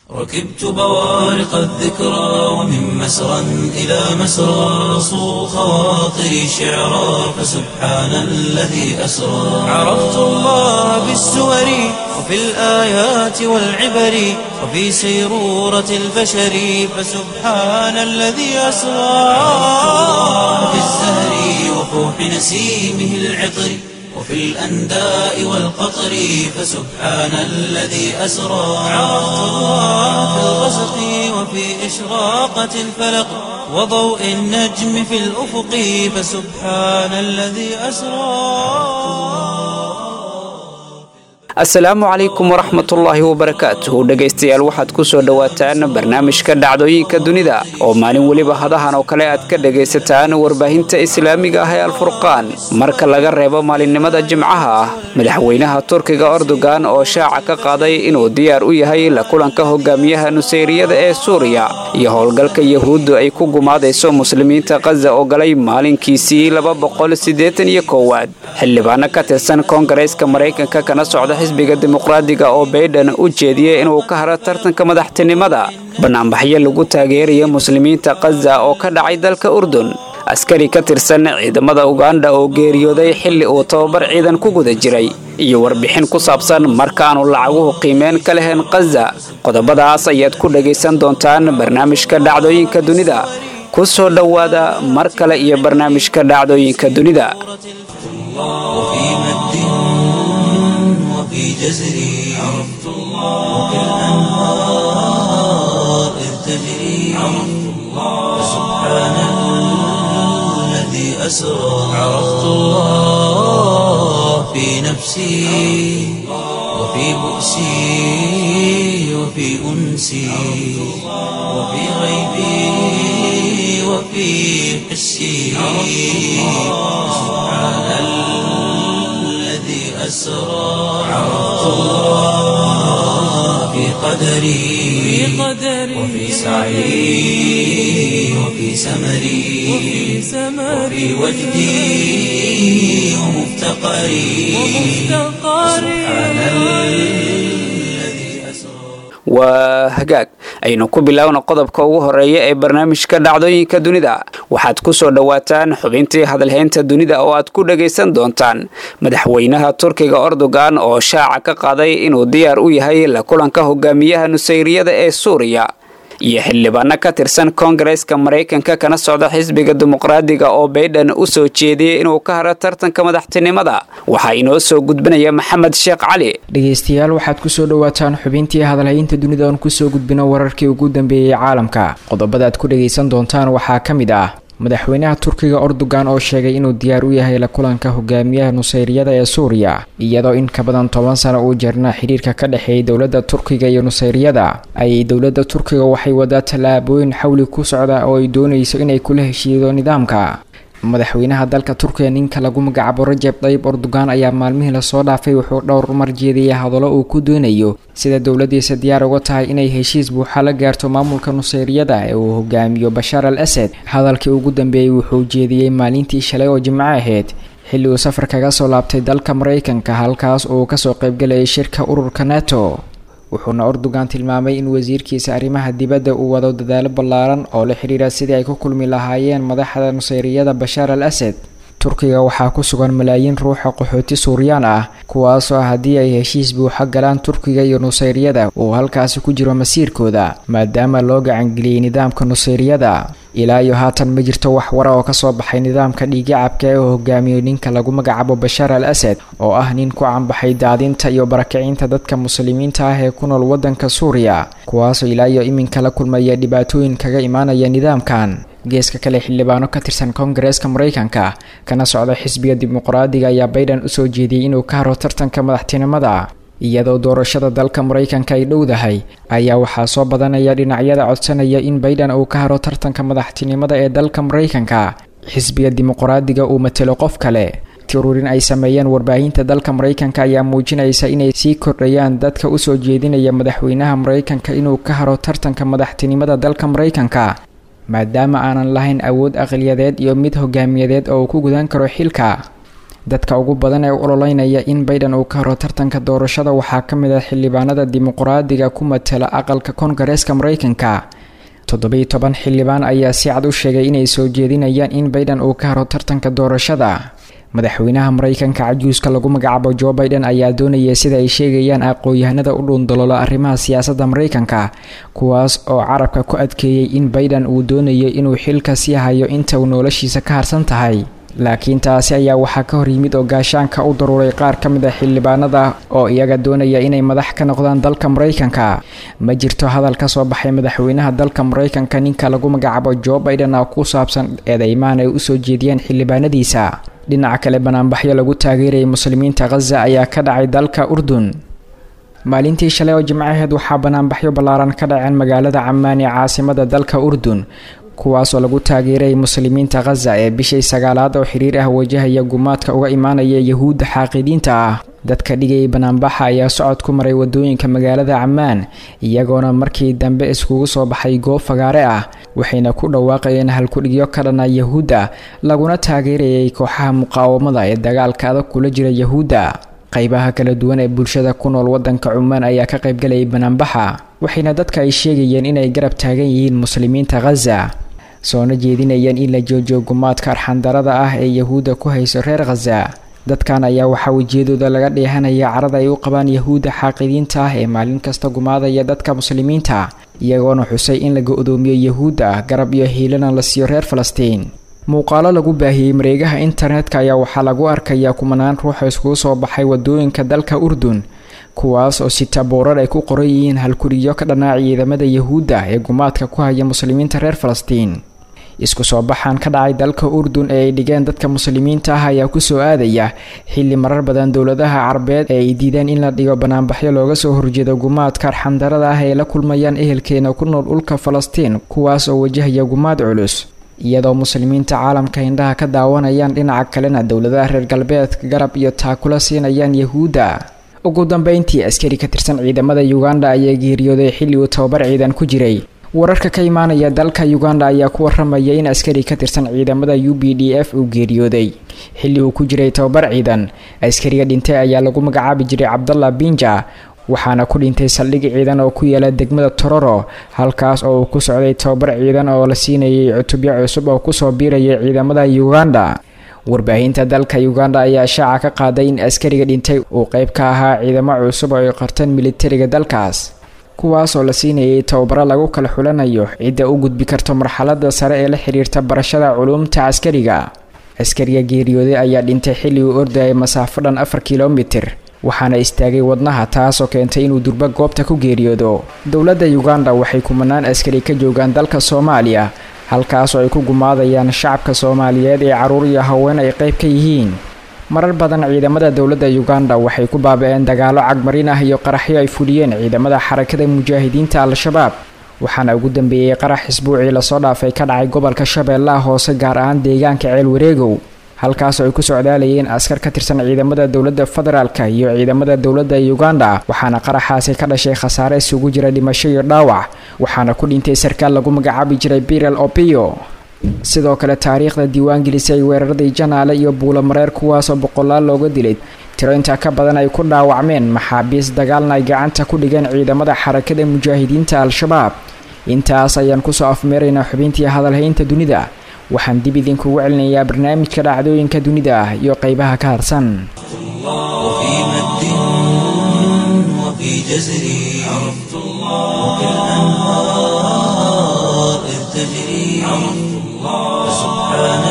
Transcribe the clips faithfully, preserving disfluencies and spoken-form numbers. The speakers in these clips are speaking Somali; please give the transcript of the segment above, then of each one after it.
ركبت بوارق الذكرى ومن مسرى إلى مسرى صو خواطري شعرا فسبحان الذي أسرى عرفت الله بالسور وفي الآيات والعبر وفي سيرورة البشر فسبحان الذي أسرى في الزهر وفوح نسيمه العطر وفي الأنداء والقطر فسبحان الذي أسرى عرفت الله في الغسق وفي إشراقة الفلق وضوء النجم في الأفق فسبحان الذي أسرى. asalaamu calaykum waraxmatullaahi wabarakaatuhu dhegaystayaal waxaad ku soo dhowaataan barnaamijka dhacdooyinka dunida oo maalin weliba hadahan oo kale aad ka dhegaysataan warbaahinta islaamiga ah ee alfurqaan marka laga reebo maalinimada jimcaha ah madaxweynaha turkiga Erdogan oo shaaca ka qaaday inuu diyaar u yahay la kulanka hogaamiyaha nuseyriyada ee Suuriya iyo howlgalka Yahuuddu ay ku gumaadayso muslimiinta Gaza oo galay maalinkiisii laba boqol siddeetan iyo kow xildhibaano ka tirsan Koongareeska Mareykanka kana socda xisbiga dimuqraadiga oo Biden u jeediyay inuu ka haro tartanka madaxtinimada banaanbaxyo lagu taageerayo muslimiinta Gaza oo ka dhacay dalka Urdun askari ka tirsan ciidamada Uganda oo geeriyooday xilli uu tababar ciidan ku guda jiray iyo warbixin ku saabsan markaanu lacaguhu qiimeen ka leheen Gaza qodobadaas ayaad ku dhageysan doontaan barnaamijka dhacdooyinka dunida ku soo dhawaada mar kale iyo barnaamijka dhacdooyinka dunida في جزري عرفت الله وفي الأنهار إذ تجري عرفت الله سبحان الذي أسرى عرفت الله في نفسي وفي بؤسي وفي أنسي وفي غيبي وفي حسي سبحان الذي أسرى عرفت الله في قدري وفي سعي وفي سمري وفي وجدي ومفتقري سبحان الذي أسرى. وهجاك aynu ku bilaawno qodobka ugu horeeya ee barnaamijka dhacdooyinka dunida waxaad ku soo dhawaataan xubintii hadalheynta dunida oo aad ku dhageysan doontaan madaxweynaha Turkiga Erdogan oo shaaca ka qaaday inuu diyaar u yahay la kulanka hogaamiyaha nuseyriyada ee Suuriya iyo xildhibaano ka tirsan Koongareeska Mareykanka kana socda xisbiga dimuqraadiga oo Biden u soo jeediyay inuu ka haro tartanka madaxtinimada waxa inoo soo gudbinaya Maxamed Sheekh Cali. dhageystayaal waxaad ku soo dhawaataan xubintii hadalhaynta dunida oo ku soo gudbino wararkii ugu dambeeyay caalamka qodobada aad ku dhageysan doontaan waxaa kamid ah madaxweynaha Turkiga Erdogan oo sheegay inuu diyaar u yahay la kulanka hogaamiyaha nuseyriyada ee Suuriya iyadoo in ka badan toban sano uu jirna xiriirka ka dhaxeeyay dawladda Turkiga iyo nuseyriyada ay dawladda Turkiga waxay wadaa talaabooyin xawli ku socda oo ay doonayso inay kula heshiido nidaamka madaxweynaha dalka Turkiga ninka lagu magacaabo Recep Tayyip Erdogan ayaa maalmihii la soo dhaafay wuxuu dhowr mar jeediyay hadallo uu ku doonayo sida dawladdiisa diyaar uga tahay inay heshiis buuxa la gaarto maamulka nuseyriyada ee uu hogaamiyo Bashar al-Assad hadalkii ugu dambeeyay wuxuu jeediyay maalintii shalay oo Jimco ahayd xilli uu safar kaga soo laabtay dalka Mareykanka halkaas oo ka soo qayb galay shirka ururka NATO wuxuuna Erdogan tilmaamay in wasiirkiisa arrimaha dibadda uu wado dadaalo ballaaran oo la xiriira sidii ay ku kulmi lahaayeen madaxda nuseyriyada Bashar al-Assad Turkiga waxaa ku sugan malaayiin ruux oo qaxooti Suuriyaan ah kuwaas oo haddii ay heshiis buuxa galaan Turkiga iyo nuseyriyada uu halkaas ku jiro masiirkooda maadaama loo gacan geliyay nidaamka nuseyriyada ilaa iyo haatan ma jirto wax war oo ka soo baxay nidaamka dhiigacabka ee hogaamiyo ninka lagu magacaabo Bashar al-Assad oo ah nin ku canbaxay daadinta iyo barakicinta dadka muslimiinta ah ee ku nool wadanka Suuriya kuwaas oo ilaa iyo iminka la kulmaya dhibaatooyin kaga imaanaya nidaamkan geeska kale xildhibaano ka tirsan Koongareeska Mareykanka kana socda xisbiga dimuqraadiga ayaa Biden u soo jeediyay inuu ka haro tartanka madaxtinimada iyadoo doorashada dalka Mareykanka ay dhowdahay ayaa waxaa soo badanaya dhinacyada codsanaya in Biden uu ka haro tartanka madaxtinimada ee dalka Mareykanka xisbiga dimuqraadiga uu matalo qof kale tiruurin ay sameeyeen warbaahinta dalka Mareykanka ayaa muujinaysa inay sii kordhayaan dadka u soo jeedinaya madaxweynaha Mareykanka inuu ka haro tartanka madaxtinimada dalka Mareykanka maadaama aanan lahayn awood aqliyadeed iyo mid hogaamiyadeed oo ku gudan karo xilka dadka ugu badan ee u ololeynaya in Biden uu ka haro tartanka doorashada waxaa ka mid ah xildhibaanada dimuqraadiga ku matala aqalka Koongareeska Mareykanka. toddoba iyo toban xildhibaan ayaa si cad u sheegay inay soo jeedinayaan in Biden uu ka haro tartanka doorashada. madaxweynaha Mareykanka cajuuska lagu magacaabo Joe Biden ayaa doonaya sida ay sheegayaan aqoon-yahanada u dhuundalola arrimaha siyaasadda Mareykanka, kuwaas oo carabka ku adkeeyay in Biden uu doonayo inuu xilka sii hayo inta uu noloshiisa ka harsan tahay. laakiin taasi ayaa waxaa ka hor yimid oo gaashaanka u daruuray qaar ka mid ah xildhibaanada oo iyaga doonaya inay madax ka noqdaan dalka Mareykanka. ma jirto hadal ka soo baxay madaxweynaha dalka Mareykanka ninka lagu magacaabo Joe Biden oo ku saabsan eedeymaan ay u soo jeediyeen xildhibaanadiisa. dhinaca kale banaanbaxyo lagu taageerayay muslimiinta Gaza ayaa ka dhacay dalka Urdun. maalintii shalay oo Jimcaheed waxaa banaanbaxyo ballaaran ka dhaceen magaalada Ammaan ee caasimada dalka Urdun, kuwaas oo lagu taageerayay muslimiinta Gaza ee bishii sagaalaad oo xiriir ah wajahaya gumaadka uga imaanaya Yahuudda xaaqidiinta ah. dadka dhigay banaanbaxa ayaa socod ku maray wadooyinka magaalada Ammaan, iyagoona markii dambe iskugu soo baxay goob fagaare ah, waxayna ku dhawaaqayeen halkudhigyo ka dhan ah Yahuudda laguna taageerayay kooxaha muqaawamada ee dagaalka adag kula jira Yahuudda. qaybaha kala duwan ee bulshada ku nool wadanka Cumaan ayaa ka qayb galay banaanbaxa, waxayna dadka ay sheegayeen inay garab taagan yihiin muslimiinta Gaza, soona jeedinayaan in la joojiyo gumaadka arxandarada ah ee Yahuudda ku hayso reer Gaza. dadkan ayaa waxaa wajiyadooda laga dheehanaya carada ay u qabaan Yahuudda xaaqidiinta ah ee maalin kasta gumaadaya dadka muslimiinta, iyagoona xusay in la go'doomiyo Yahuudda garab iyo hiilana la siiyo reer Falastiin. muuqaalo lagu baahiyay mareegaha internetka ayaa waxaa lagu arkayaa kumanaan ruux oo iskugu soo baxay wadooyinka dalka Urdun, kuwaas oo sita boorar ay ku qoran yihiin halkudhigyo ka dhanaa ciidamada Yahuudda ee gumaadka ku haya muslimiinta reer Falastiin. isku soo baxan ka dhacay dalka Urdun ee ay dhigeen dadka muslimiinta ah ayaa ku soo aadaya xilli marar badan dowladaha Carabeed ay diideen in la dhigo banaanbaxyo looga soo horjeedo gumaadka arxandarada ah ee la kulmayaan ehelkeena ku nool dhulka Falastiin, kuwaas oo wajahaya gumaad culus. iyadoo muslimiinta caalamka indhaha ka daawanayaan dhinaca kalena dowladaha reer galbeedka garab iyo taakula siinayaan Yahuudda. ugu dambeyntii askari ka tirsan ciidamada Uganda ayaa geeriyooday xilli uu tababar ciidan ku jiray. wararka ka imaanaya dalka Uganda ayaa ku waramaya in askari ka tirsan ciidamada U P D F uu geeriyooday xilli uu ku jiray tababar ciidan. askariga dhintay ayaa lagu magacaabi jiray Cabdallah Binja, waxaana ku dhintay saldhig ciidan oo ku yaala degmada Tororo, halkaas oo uu ku socday tababar ciidan oo la siinayay cutubyo cusub oo ku soo biirayay ciidamada Uganda. warbaahinta dalka Uganda ayaa shaaca ka qaaday in askariga dhintay uu qayb ka ahaa ciidamo cusub oo ay qarteen militariga dalkaas, kuwaas oo la siinayay tababaro lagu kala xulanayo cidda u gudbi karto marxaladda sare ee la xiriirta barashada culuumta askariga. askariga geeriyooday ayaa dhintay xilli uu ordayay masaafo dhan afar kiiloomitir, waxaana istaagay wadnaha taasoo keentay inuu durba goobta ku geeriyoodo. dowladda Uganda waxay kumanaan askari ka joogaan dalka Soomaaliya, halkaas oo ay ku gumaadayaan shacabka Soomaaliyeed ee caruur iyo haween ay qayb ka yihiin. marar badan ciidamada dowladda Uganda waxay ku baaba'een dagaalo cagmarin ah iyo qaraxyo ay fuliyeen ciidamada xarakada mujaahidiinta Al-Shabaab, waxaana ugu dambeeyay qarax isbuucii la soo dhaafay ka dhacay gobolka Shabeellaha Hoose, gaar ahaan deegaanka Ceel Wareegow, halkaas oo ay ku socdaalayeen askar ka tirsan ciidamada dowladda federaalka iyo ciidamada dowladda Uganda, waxaana qaraxaasi ka dhashay khasaare isugu jira dhimasho iyo dhaawac, waxaana ku dhintay sarkaal lagu magacaabi jiray Biral Opio. sidoo kale taariikhda diiwaan gelisay weeraradii Janaale iyo Buulamareer, kuwaas oo boqolaal looga dilay, tiro inta ka badan ay ku dhaawacmeen, maxaabiis dagaalna ay gacanta ku dhigeen ciidamada xarakada mujaahidiinta Al-Shabaab. intaas ayaan ku soo afmeeraynaa xubintii hadalhaynta dunida. waxaan dib idinkugu celinayaa barnaamijka dhacdooyinka dunida iyo qaybaha ka harsan. وفي مد وفي جزر عرفت الله وفي الأنهار إذ تجري عرفت الله سبحان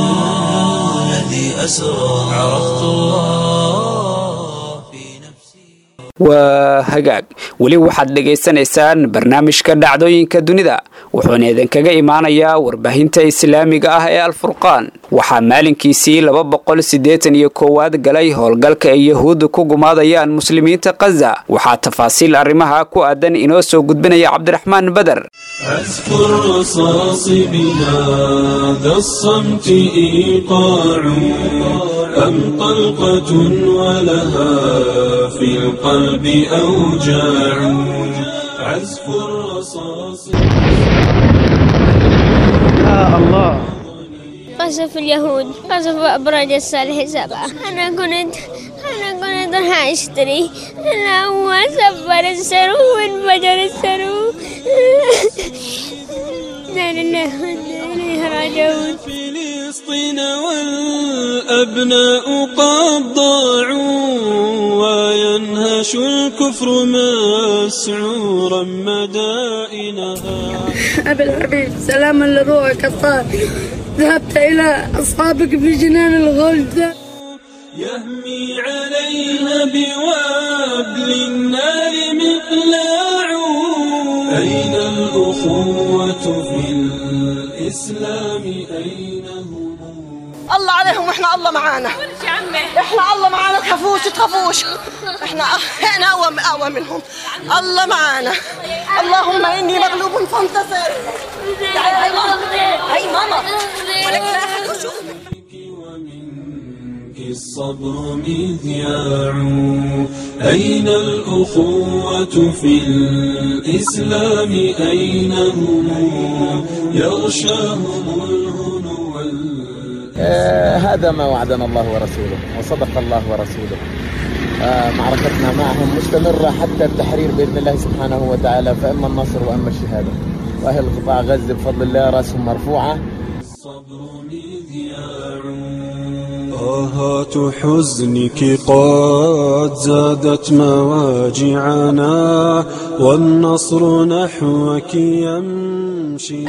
الذي أسرى عرفت الله في نفسي. waa hagaag weli waxaad dhageysanaysaan barnaamijka dhacdooyinka dunida, wuxuuna idinkaga imaanayaa warbaahinta islaamiga ah ee Al-Furqaan. waxaa maalinkiisii laba boqol siddeetan iyo koowaad galay howlgalka ay Yahuuddu ku gumaadayaan muslimiinta Gaza. waxaa tafaasiil arrimaha ku aadan inoo soo gudbinaya Cabdiraxmaan Badar. أذكر رصاص بهذا الصمت إيقاع أم طلقة ولها في القلب أوجاع عزف الرصاص. يا الله قصف اليهود قصف أبراج الصالح سبعة. أنا كنت أنا كنت راح أشتري، أنا هو سفر السرو وانفجر السرو. لا لله وإنا إليه راجعون. فلسطين والأبناء قد ضاعوا وينهش الكفر مسعورا مدائنها. أبي الحبيب سلاما لروحك الطاهر، ذهبت إلى أصحابك في جنان الغلد. يهمي عليها بوابل النار مقلاع. أين الأخوة في الإسلام أين هم؟ الله عليهم واحنا الله معانا، احنا الله معانا، تخافوش تخافوش، احنا احنا اقوى اقوى منهم، الله معانا. اللهم اني مغلوب فانتصر. هاي ماما هاي ماما ولك لا أحد أشوف. الصبر مذياع. أين الأخوة في الإسلام أين هم؟ يغشاهم الهنو وال آه هذا ما وعدنا الله ورسوله وصدق الله ورسوله. آه معركتنا معهم مستمرة حتى التحرير بإذن الله سبحانه وتعالى، فإما النصر وإما الشهادة. وأهل قطاع غزة بفضل الله رأسهم مرفوعة. الصبر مذياع. آهات حزنك قد زادت مواجعنا والنصر نحوك يمشي.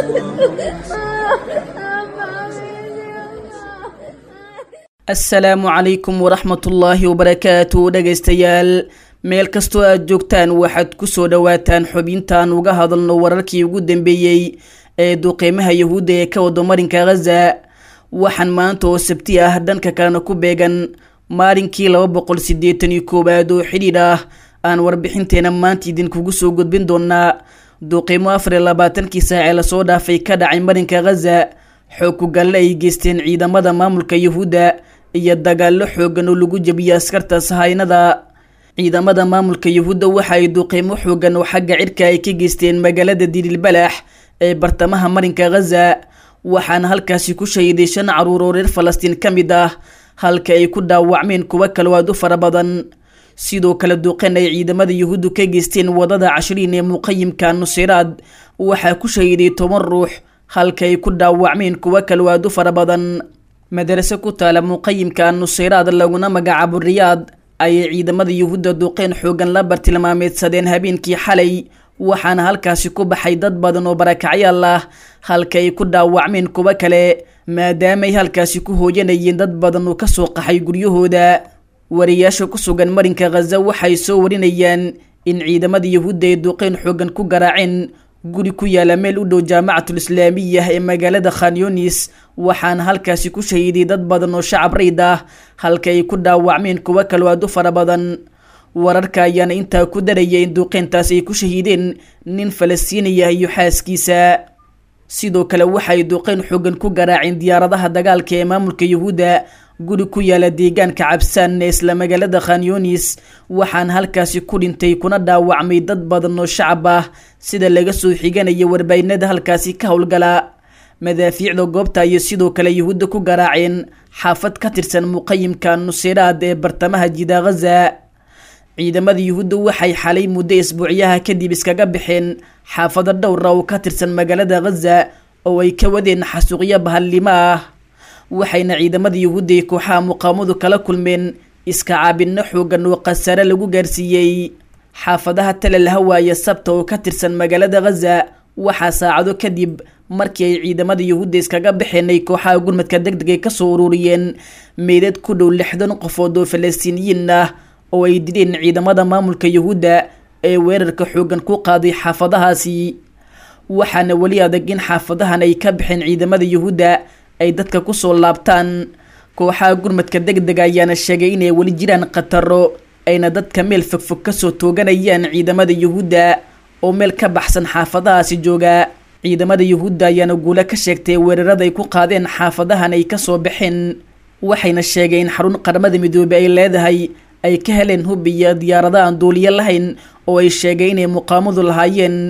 asalaamu calaykum waraxmatullaahi wabarakaatu. dhegaystayaal meel kastoo aad joogtaan waxaad ku soo dhowaataan xubintaan uga hadalno wararkii ugu dambeeyey ee duqeymaha yahuudda ee ka wado marinka ghaza. waxaan maanta oo sabti ah dhanka kalena ku beegan maalinkii laba boqol siddeetan iyo koowaad oo xidhiidh ah aan warbixinteena maanta idinkugu soo gudbin doonaa duqeymo afar iyo labaatankii saac ee lasoo dhaafay ka dhacay marinka ghaza, xoog ku galle ay geysteen ciidamada maamulka yahuudda iyo dagaallo xoogan oo lagu jebiyey askarta sahaynada. ciidamada maamulka yahuudda waxa ay duqeymo xoogan oo xagga cirka ay ka geysteen magaalada dirilbalax ee bartamaha marinka ghaza, waxaana halkaasi ku shahiday shan caruur oo reer falastiin ka mid ah, halka ay ku dhaawacmeen kuwo kale aad u fara badan. sidoo kale duqeyn ay ciidamada yahuuddu ka geysteen wadada cashriin ee muqayimka nusayraad waxaa ku shahiday toban ruux, halka ay ku dhaawacmeen kuwo kale aad u fara badan. madarase ku taala muqayimka nusayraad laguna magacaabo riyaad ayay ciidamada yahuudda duqeyn xoogan la bartilmaameedsadeen habeenkii xalay, waxaana halkaasi ku baxay dad badan oo barakacyaal ah, halka ay ku dhaawacmeen kuwo kale maadaamaay halkaasi ku hooyanayeen dad badan oo kasoo qaxay guryahooda. wariyaasha ku sugan marinka ghaza waxay soo warinayaan in ciidamada yahuudda ay duqeyn xoogan ku garaaceen guri ku yaala meel u dhow jaamacatul islaamiyah ee magaalada khan yunis, waxaana halkaasi ku shahiiday dad badan oo shacab rayd ah, halka ay ku dhaawacmeen kuwo kale aad u fara badan. wararka ayaana intaa ku daraya in duqeyntaas ay ku shahiideen nin falastiiniya iyo xaaskiisa. sidoo kale waxay duqeyn xoogan ku garaaceen diyaaradaha dagaalka ee maamulka yahuudda guri ku yaala deegaanka cabsaan ee isla magaalada khan yunis, waxaana halkaasi ku dhintay kuna dhaawacmay dad badan oo shacab ah sida laga soo xiganaya warbaahinada halkaasi ka howlgala. madaafiicda goobta iyo sidoo kale yahuudda ku garaaceen xaafad ka tirsan muqayimka nusayraad ee bartamaha jida ghaza. ciidamada yahuudda waxay xalay muddo isbuucyaha kadib iskaga baxeen xaafado dhowra oo ka tirsan magaalada ghaza oo ay ka wadeen xasuuqyo bahallimo ah, waxayna ciidamada yahuudda ee kooxaha muqaamadu kala kulmeen iska caabinno xoogan oo khasaare lagu gaarsiiyey. xaafadaha talal hawaaya sabta oo ka tirsan magaalada ghaza waxaa saacado kadib markii ay ciidamada yahuudda iskaga baxeen ay kooxaha gurmadka degdeg ay kasoo ururiyeen meydad ku dhow lixdan qofood oo falastiiniyiin ah oo ay dileen ciidamada maamulka yahuudda ee weerarka xoogan ku qaaday xaafadahaasi. waxaana weli adag in xaafadahan ay ka baxeen ciidamada yahuudda ay dadka kusoo laabtaan. kooxaha gurmadka degdega ayaana sheegay inay weli jiraan khataro, ayna dadka meel fogfog kasoo tooganayaan ciidamada yahuudda oo meel ka baxsan xaafadahaasi jooga. ciidamada yahuudda ayaana guulo ka sheegtay weerarada ay ku qaadeen xaafadahan ay kasoo baxeen, waxayna sheegeen in xarun qaramada midoobey ay leedahay ay ka heleen hub iyo diyaarada aan duuliyo lahayn oo ay sheegay inay muqaamadu lahaayeen.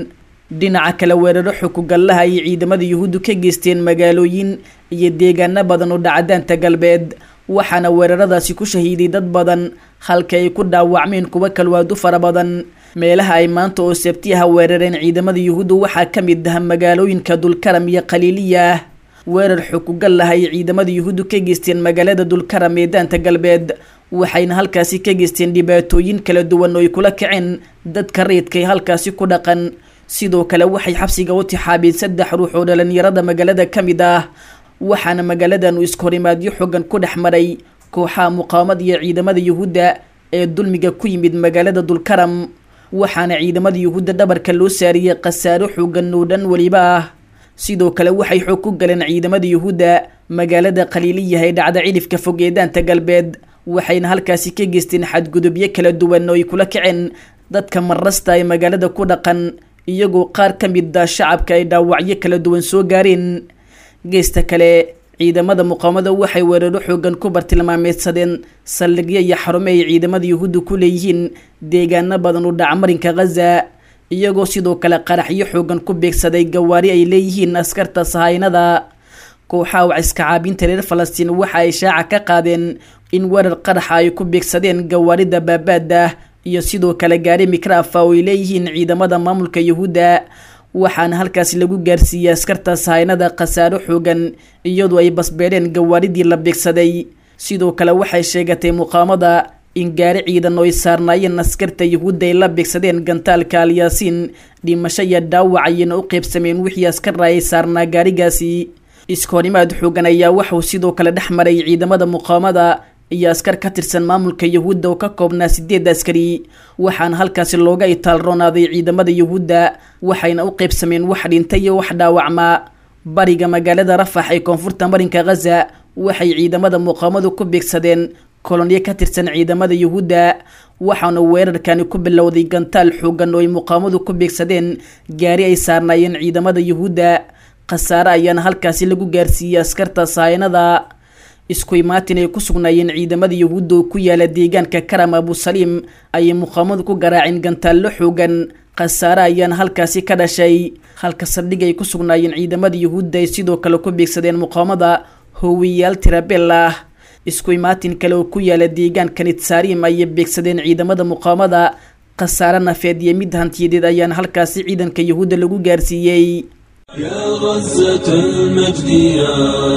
dhinaca kale weeraro xukugallaha ay ciidamada yuhuuddu ka geysteen magaalooyin iyo deegaano badan oo dhacdaanta galbeed waxaana weeraradaasi ku shahiiday dad badan halka ay ku dhaawacmeen kuwa kalwaad u fara badan meelaha ay maanta oo sabtiyaha weerareen ciidamada yuhuuddu waxaa ka mid ah magaalooyinka dulkaram iyo khaliiliya weerar xukugallah ay ciidamada yuhuuddu ka geysteen magaalada dulkaram ee daanta galbeed waxayna halkaasi ka geysteen dhibaatooyin kala duwan oo ay kula kaceen dadka rayidka ee halkaasi ku dhaqan sidoo kale waxay xabsiga u tixaabeen saddex ruux oo dhalinyarada magaalada ka mid ah waxaana magaaladan uu iskahorimaadyo xoogan ku dhex maray kooxaha muqaawamad iyo ciidamada yuhuudda ee dulmiga ku yimid magaalada dulkaram waxaana ciidamada yuhuudda dhabarka loo saariyey khasaaro xoogan oo dhan weliba ah sidoo kale waxay xoog ku galeen ciidamada yuhuudda magaalada khaliiliya ee dhacda cidhifka fog ee daanta galbeed waxayna halkaasi ka geysteen xadgudubyo kala duwan oo ay kula kaceen dadka marasta ee magaalada ku dhaqan iyagoo qaar ka mid ah shacabka ay dhaawacyo kala duwan soo gaareen geesta kale ciidamada muqaawamada waxay weeraro xoogan ku bartilmaameedsadeen saldhigyo iyo xarumo ay ciidamada yuhuudda ku leeyihiin deegaano badan u dhaca marinka ghaza iyagoo sidoo kale qaraxyo xoogan ku beegsaday gawaari ay leeyihiin askarta sahaynada kooxaha waciska caabinta reer falastiin waxa ay shaaca ka qaadeen in weerar qaraxa ay ku beegsadeen gawaarida baabaada iyo sidoo kale gaari mikraafa oo ay leeyihiin ciidamada maamulka yuhuudda waxaana halkaasi lagu gaarsiiyey askarta sahaynada khasaaro xoogan iyadoo ay basbeereen gawaaridii la beegsaday sidoo kale waxay sheegatay muqaawamada in gaari ciidan oo ay saarnaayeen askarta yuhuudda ay la beegsadeen gantaalka alyaasiin dhimasho iyo dhaawac ayayna u qeybsameen wixii askara ay saarnaa gaarigaasi iskahorimaad xoogan ayaa waxuu sidoo kale dhex maray ciidamada muqaawamada iyo askar ka tirsan maamulka yuhuudda oo ka koobnaa sideed askari waxaana halkaasi looga itaalroonaaday ciidamada yuhuudda waxayna u qeybsameen wax dhintay iyo wax dhaawacmaa bariga magaalada rafax ee koonfurta marinka ghaza waxay ciidamada muqaawamadu ku beegsadeen kolonyo ka tirsan ciidamada yuhuudda waxaana weerarkani ku bilowday gantaal xoogan oo ay muqaawamadu ku beegsadeen gaari ay saarnaayeen ciidamada yuhuudda khasaare ayaana halkaasi lagu gaarsiiyey askarta sahaynada isku imaatin ay ku sugnaayeen ciidamada yuhuudda oo ku yaala deegaanka karam abusaliim ayay muqaawamadu ku garaaceen gantaallo xoogan khasaare ayaana halkaasi ka dhashay halka saldhig ay ku sugnaayeen ciidamada yuhuudda ay sidoo kale ku beegsadeen muqaawamada hoowiyaal tirabel ah isku imaatin kale oo ku yaala deegaanka nitsaarim ayay beegsadeen ciidamada muqaawamada khasaare nafeed iyo mid hantiyadeed ayaana halkaasi ciidanka yuhuudda lagu gaarsiiyey يا غزة المجد يا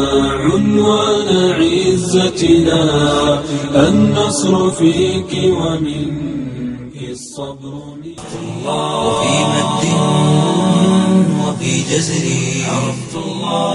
عنوان عزتنا النصر فيك ومنك الصبر وفي مد وفي جزر عرفت الله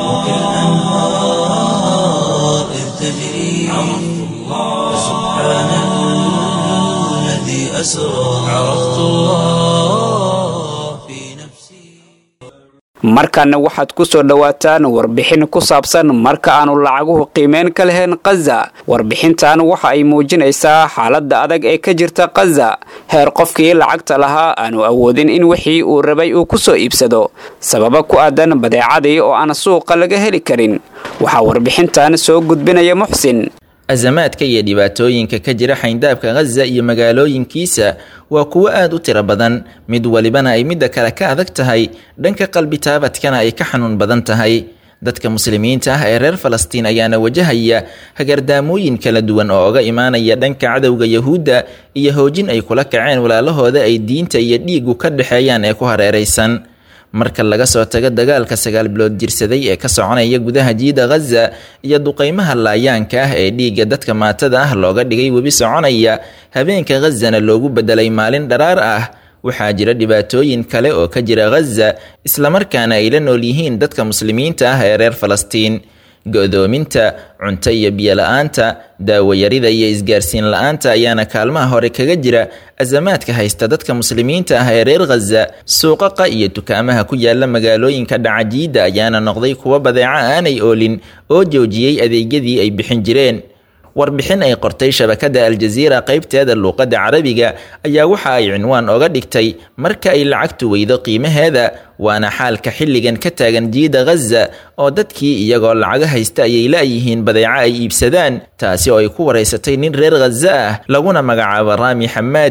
وكالأنهار إذ تجري عرفت الله سبحان الذي أسرى عرفت الله في نفسي markaana waxaad ku soo dhawaataan warbixin ku saabsan marka aanu lacaguhu qiimeyn ka lahayn Gaza warbixintan waxa ay muujinaysaa xaaladda adag ee ka jirta Gaza heer qofkii lacagta lahaa aanu awoodin in wixii uu rabay uu ku soo iibsado sababa ku aadan badeecadii oo aan suuqa laga heli karin waxa warbixintan soo gudbinaya Muxsin azamaadka iyo dhibaatooyinka ka jira xayndaabka Gaza iyo magaalooyinkiisa waa kuwa aad u tiro badan mid walibana ay midda kale ka adag tahay dhanka qalbi taabadkana ay ka xanuun badan tahay dadka muslimiinta ah ee reer Falastiin ayaana wajahaya hagardaamooyin kala duwan oo uga imaanaya dhanka cadawga Yahuudda iyo hoojin ay kula kaceen walaalahooda ay diinta iyo dhiigu ka dhaxeeyaan ee ku hareeraysan marka laga soo tago dagaalka sagaal bilood jirsaday ee ka soconaya gudaha jiida Gaza iyo duqeymaha laayaanka ah ee dhiiga dadka maatada ah looga dhigay webi soconaya habeenka Gazana loogu bedelay maalin dharaar ah waxaa jira dhibaatooyin kale oo ka jira Gaza isla markaana ay la nool yihiin dadka muslimiinta ah ee reer Falastiin go'doominta cunto iyo biyo la'aanta daawo yarida iyo isgaarsiin la'aanta ayaana kaalmaha hore kaga jira azamaadka haysta dadka muslimiinta ah ee reer Gaza suuqaqa iyo dukaamaha ku yaala magaalooyinka dhacajiida ayaana noqday kuwa badeeco aanay oolin oo joojiyay adeegyadii ay bixin jireen warbixin ay qortay shabakada Al Jazeera qaybteeda luqadda Carabiga ayaa waxa ay cinwaan oga dhigtay marka ay lacagtu weydo qiimaheeda waana xaalka xilligan ka taagan jiida Gaza oo dadkii iyagoo lacag haysta ayay laayihiin badeeco ay iibsadaan taasi oo ay ku wareysatay nin reer Gaza ah laguna magacaabo Rami Hamad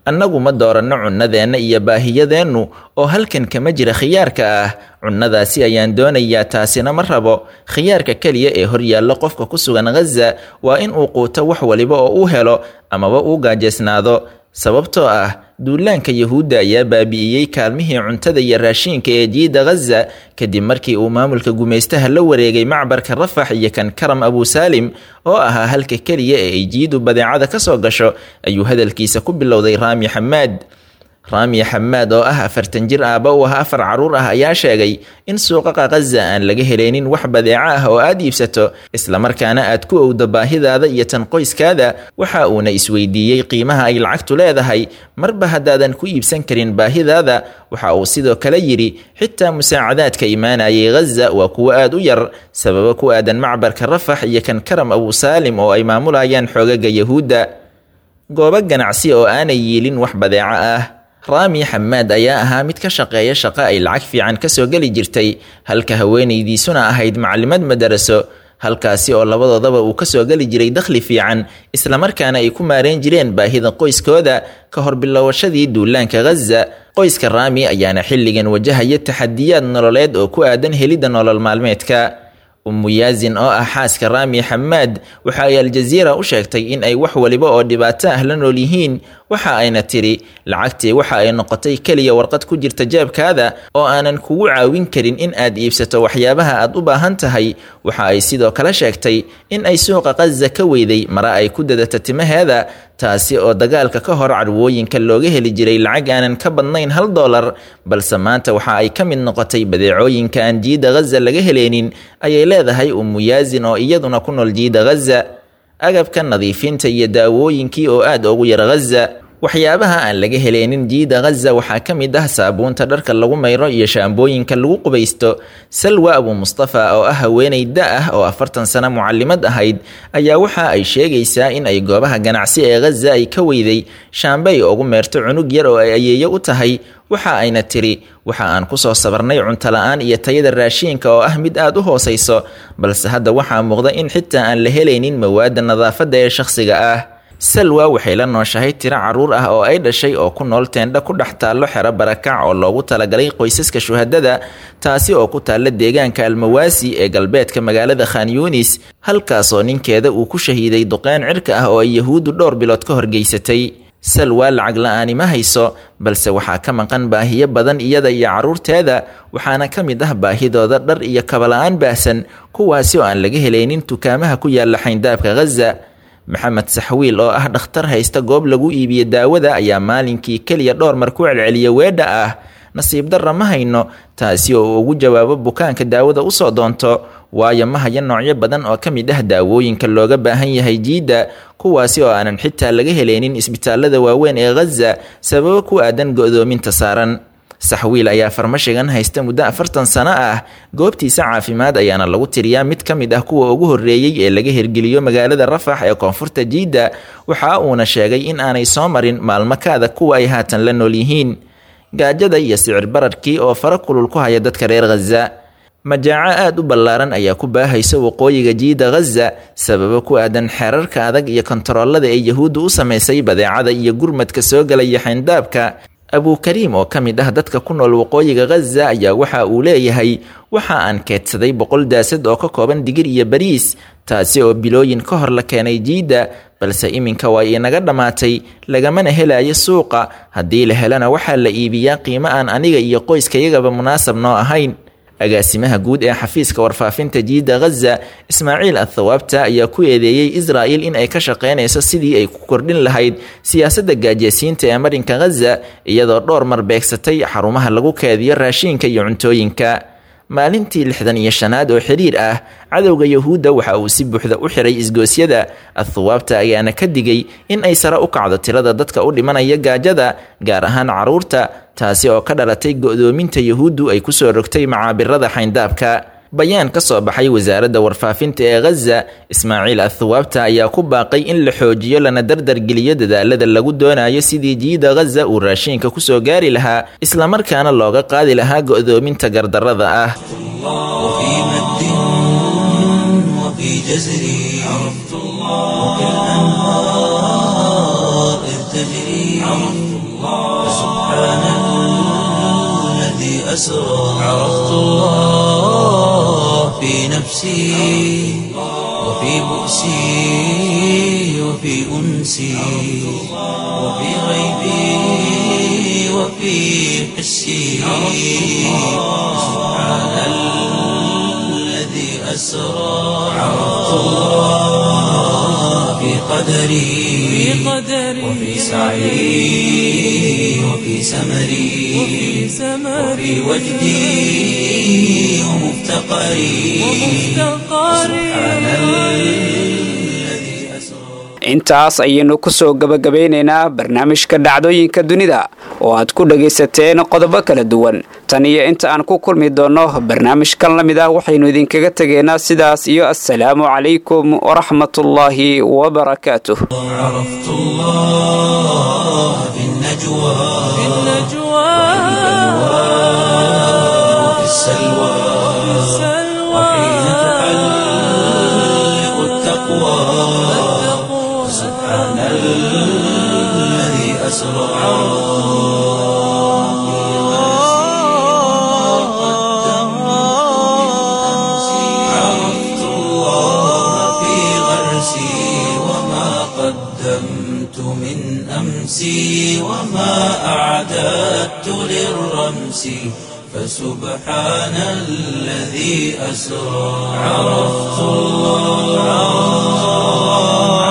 annagu ma dooranno cunnadeenna iyo baahiyadeennu oo halkan kama jira khiyaarka ah cunnadaasi ayaan doonayaa taasina ma rabo khiyaarka keliya ee horyaallo qofka ku sugan ghaza waa in uu quuto wax waliba oo uu helo amaba uu gaajeysnaado sababtoo ah duulaanka yahuudda ayaa baabi'iyey kaalmihii cuntada iyo raashiinka ee jiida ghaza kadib markii uu maamulka gumaystaha la wareegay macbarka rafax iyo kan karam abusaalim oo ahaa halka keliya ee ay jiidu badeecada ka soo gasho ayuu hadalkiisa ku bilowday raami xamaad raami xamaad oo ah afartan jir aaba u ah afar caruur ah ayaa sheegay in suuqaqa ghaza aan laga heleynin wax badeeco ah oo aad iibsato islamarkaana aad ku owdo baahidaada iyo tan qoyskaada waxa uuna isweydiiyey qiimaha ay lacagtu leedahay marba haddaadan ku iibsan karin baahidaada waxa uu sidoo kale yidhi xitaa musaacadaadka imaanayay ghaza waa kuwo aad u yar sababo ku aadan macbarka rafax iyo kan karam abusaalim oo ay maamulayaan xoogaga yahuudda goobo ganacsi oo aanay yiilin wax badeeco ah raami xamaad ayaa ahaa mid ka shaqeeya shaqo ay lacag fiican ka soo geli jirtay halka haweenaydiisuna ahayd maclimad madaraso halkaasi oo labadoodaba uu ka soo geli jiray dakhli fiican islamarkaana ay ku maareen jireen baahida qoyskooda ka hor bilowashadii duulaanka ghaza qoyska raami ayaana xilligan wajahaya taxadiyaad nololeed oo ku aadan helidda nolol maalmeedka ummu yaazin oo ah xaaska raami xamaad waxa ay aljaziira u sheegtay in ay wax waliba oo dhibaato ah la nool yihiin waxa ayna tiri lacagtii waxa ay noqotay keliya warqad ku jirta jeebkaada oo aanan kugu caawin karin in aad iibsato waxyaabaha aad u baahan tahay waxa ay sidoo kale sheegtay in ay suuqa ghaza ka weyday mara ay ku dadata timaheeda taasi oo dagaalka ka hor carwooyinka looga heli jiray lacag aanan ka badnayn hal doolar balse maanta waxa ay ka mid noqotay badeecooyinka aan jiida ghaza laga heleynin ayay leedahay ummu yaazin oo iyaduna ku nool jiida ghaza agabka nadiifinta iyo daawooyinkii oo aad ugu yar ghaza waxyaabaha aan laga heleynin jiida ghaza waxaa ka mid ah saabuunta dharka lagu mayro iyo shaambooyinka lagu qubaysto salwa abu mustafa oo ah haweeney da ah oo afartan sano mucalimad ahayd ayaa waxa ay sheegaysaa in ay goobaha ganacsi ee ghaza ay ka weyday shaambay ugu meerto cunug yar oo ay ayeeyo u tahay waxa ayna tiri waxa aan ku soo sabarnay cunto la'aan iyo tayada raashiinka oo ah mid aad u hooseyso balse hadda waxaa muuqda in xitaa aan la helaynin mawaadda nadaafadda ee shakhsiga ah salwa waxay la nooshahay tiro caruur ah oo ay dhashay oo ku nool teendha ku dhex taallo xero barakac oo loogu talagalay qoysaska shuhadada taasi oo ku taalla deegaanka almawaasi ee galbeedka magaalada khan yunis halkaasoo ninkeeda uu ku shahiiday duqeyn cirka ah oo ay yahuuddu dhowr bilood ka horgeysatay salwa lacag la'aani ma hayso balse waxaa ka maqan baahiyo badan iyada iyo caruurteeda waxaana ka mid ah baahidooda dhar iyo kabala'aan baahsan kuwaasi oo aan laga helaynin dukaamaha ku yaalla xayndaabka ghaza maxamed saxwiil oo ah dhakhtar haysta goob lagu iibiyo daawada ayaa maalinkii keliya dhowr mar ku celceliya weedha ah nasiib darra ma hayno taasi oo uu ugu jawaabo bukaanka daawada usoo doonto waayo ma haya noocyo badan oo ka mid ah daawooyinka looga baahan yahay jiidda kuwaasi oo aanan xitaa laga heleynin isbitaalada waaweyn ee ghaza sababo ku aadan go'doominta saaran saxwiil ayaa farmashigan haysta muddo afartan sano ah goobtiisa caafimaad ayaana lagu tiriyaa mid ka mid ah kuwa ugu horreeyey ee laga hirgeliyo magaalada rafax ee koonfurta jiidda waxa uuna sheegay in aanay soo marin maalmakaada kuwa ay haatan la nool yihiin gaajada iyo sicir bararkii oo fara kulul ku haya dadka reer ghaza majaaco aad u ballaaran ayaa ku baahaysa waqooyiga jiida ghaza sababo ku aadan xeerarka adag iyo kontaroolada ee yahuudda u samaysay badeecada iyo gurmadka soo galaya xayndaabka abukariim oo ka mid ah dadka ku nool waqooyiga ghaza ayaa waxa uu leeyahay waxa aan keedsaday boqol daasad oo ka kooban digir iyo bariis taasi oo bilooyin ka hor la keenay jiidda balse iminka waa inaga dhammaatay lagamana helayo suuqa haddii la helana waxaa la iibiyaa qiimo aan aniga iyo qoyskayagaba munaasab noo ahayn agaasimaha guud ee xafiiska warfaafinta jiida ghaza ismaaciil athawaabta ayaa ku eedeeyey israa'il in ay ka shaqaynayso sidii ay ku kordhin lahayd siyaasadda gaajeysiinta ee marinka ghaza iyadoo dhowr mar beegsatay xarumaha lagu keediyo raashiinka iyo cuntooyinka maalintii lixdan iyo shanaad oo xiriir ah cadowga yahuudda waxa uu si buuxda u xiray isgoosyada athawaabta ayaana ka digay in ay sare u kacdo tirada dadka u dhimanaya gaajada gaar ahaan caruurta taasi oo ka dhalatay go'doominta yahuuddu ay kusoo rogtay macaabirada xayndaabka bayaan ka soo baxay wasaaradda warfaafinta ee ghaza ismaaciil athawaabta ayaa ku baaqay in la xoojiyo lana dardargeliyo dadaalada lagu doonayo sidii jiida ghaza uu raashiinka kusoo gaari lahaa islamarkaana looga qaadi lahaa go'doominta gardarrada ah عرفت الله وفي الأنهار إذ تجري عرفت سبحان الذي أسرى عرفت الله في نفسي وفي بؤسي وفي أنسي وفي غيبي وفي حسي سبحان الذي أسرى عرفت الله في قدري وفي سعي وفي سمري وفي وجدي ومفتقري سبحان الذي intaas ayaynu ku soo gabagabeynaynaa barnaamijka dhacdooyinka dunida oo aad ku dhagaysateen qodobo kala duwan tan iyo inta aan ku kulmi doonno barnaamijkan la mid ah waxaynu idinkaga tegaynaa sidaas iyo assalaamu calaykum waraxmatullaahi wabarakaatuh عرفت الله في النجوى وفي السلوى وحين تحلق التقوى سبحان الذي أسرى عرفت الله في غرسي وما قدمت من أمسي وما أعددت للرمس فسبحان الذي أسرى عرفت الله